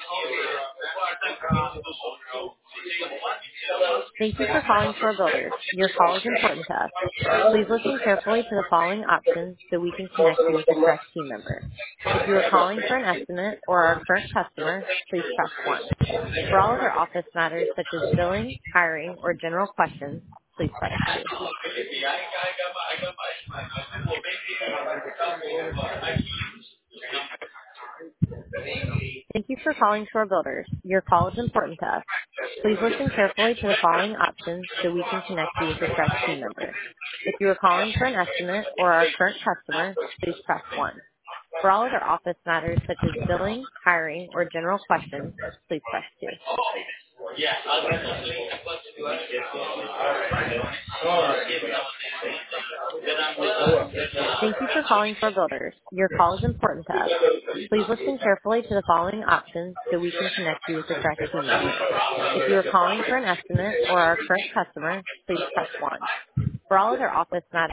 Thank you for calling Shore Builders. Your call is important to us. Please listen carefully to the following options so we can connect you with the correct team member. If you are calling for an estimate or are a current customer, please press 1. For all other office matters such as billing, hiring, or general questions, please press 2. Thank you for calling Shore Builders. Your call is important to us. Please listen carefully to the following options so we can connect you with the correct team member. If you are calling for an estimate or are a current customer, please press 1. For all other office matters such as billing, hiring, or general questions, please press 2. Thank you for calling Shore Builders. Your call is important to us. Please listen carefully to the following options so we can connect you with the correct team member. If you are calling for an estimate or are a current customer, please press 1. For all other office matters,